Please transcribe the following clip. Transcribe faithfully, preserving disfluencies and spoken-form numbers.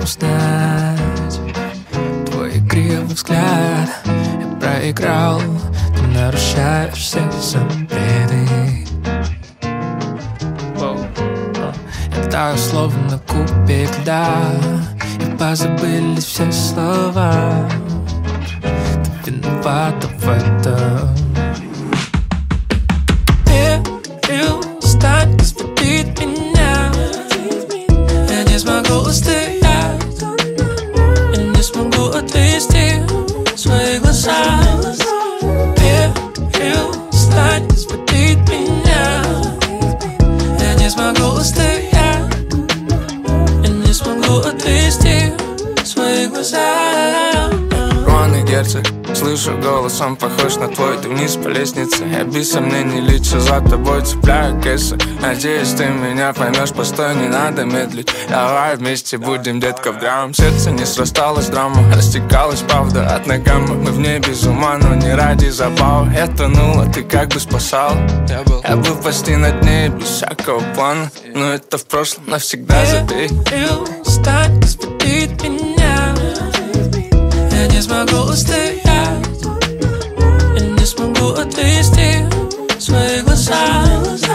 узнать твой игривый взгляд. Я проиграл, ты нарушаешь все запреты. Я таю словно кубик льда, и позабылись все слова. Ты виновата в этом. Перестань изводить меня. Я не смогу устоять, я не смогу отвести свои глаза. Перестань изводить меня. Я не смогу устоять, я не смогу отвести свои глаза. Ронный герцог, слышу голос, он похож на твой. Ты вниз по лестнице, я без сомнений лечу за тобой, цепляю кэсы. Надеюсь, ты меня поймешь, постой, не надо медлить. Давай вместе будем, детка, в драм. Сердце не срасталось, драма растекалась, правда, от ногам. Мы в небе без ума, но не ради забав. Я тонула, ты как бы спасал. Я был, я был почти на дне, без всякого плана. Но это в прошлом, навсегда забей. Перестань изводить меня. Я не смогу устоять, я не смогу отвести свои глаза.